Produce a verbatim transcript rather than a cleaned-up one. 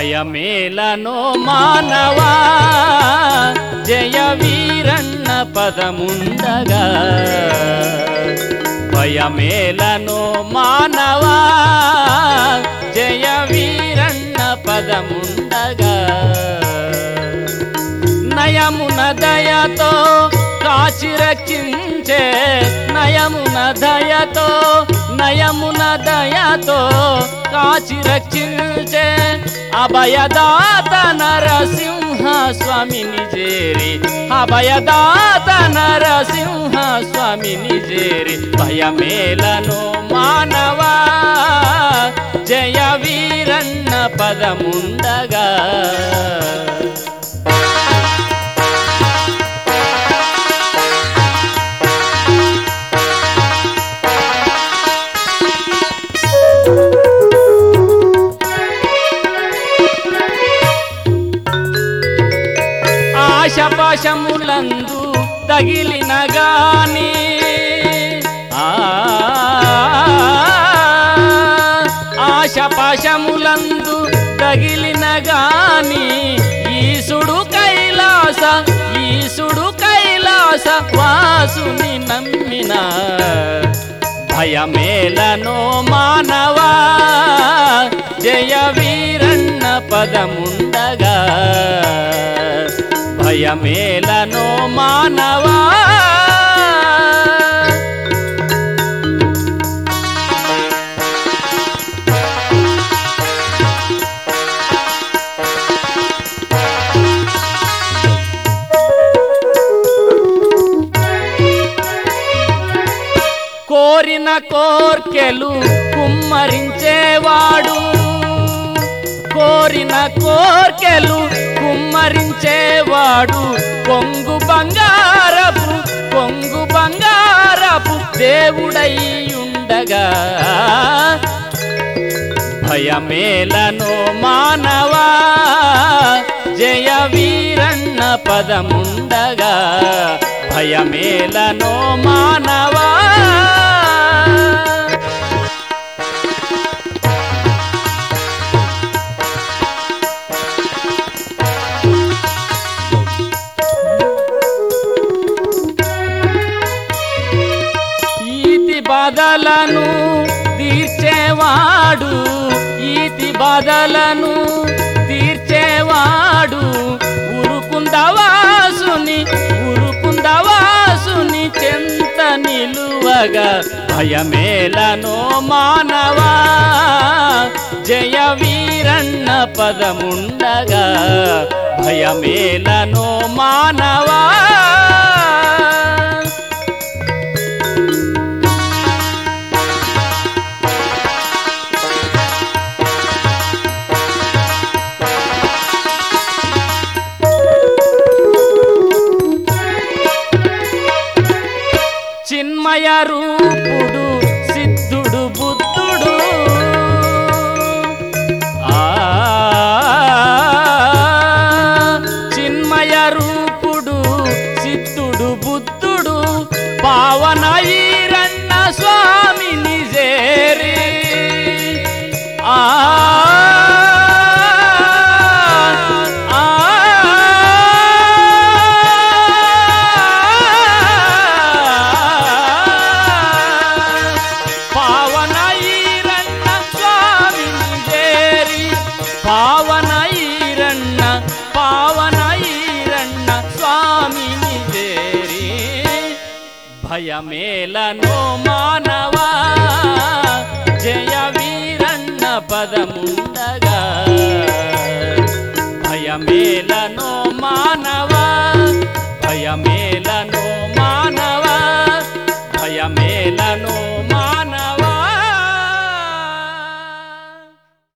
భయమేలనో మానవా జయ వీరన్న పదముండగా భయమేలనో మానవా జయ వీరన్న పదముండగా నయమున దయతో కాచి రక్షించే నయమున దయతో నయమున దయతో కాచి రక్షించే అభయదాత నరసింహ స్వామిని చేరి అభయదాత నరసింహ స్వామిని చేరి భయమేలనో మానవా జయ వీరన్న పదముండగా ఆశపాశములందు తగిలిన గాని ఆశపాశములందు తగిలిన గాని ఈశుడు కైలాస ఈశుడు కైలాస వాసుని నమ్మిన భయమేలనో మానవా జయ వీరన్న పదముండగా భయమేలనో మానవా కోరిన కోర్కెలు కుమ్మరించేవాడు కోరిన కోర్కెలు కుమ్మరించేవాడు కొంగు బంగారపు కొంగు బంగారపు దేవుడై ఉండగా భయమేలనో మానవా జయ వీరన్న పదముండగా భయమేలనో మానవా బాధలను తీర్చేవాడు ఈతి బాధలను తీర్చేవాడు ఉరుకుందవాసుని ఉరుకుందవాసుని చెంత నిలువగా భయమేలనో మానవా జయ వీరన్న పదముండగా భయమేలనో మానవా చిన్మయ రూపుడు సిద్ధుడు బుద్ధుడు ఆ చిన్మయ రూపుడు సిద్ధుడు బుద్ధుడు పావన ఈరన్న స్వామిని చేరి ఆ పావన ఈరన్న పావన ఈరన్న స్వామిని చేరి భయమేలనో మానవా జయ వీరన్న పదముండగా భయమేలనో మానవా భయమేలనో మానవా భయమేలనో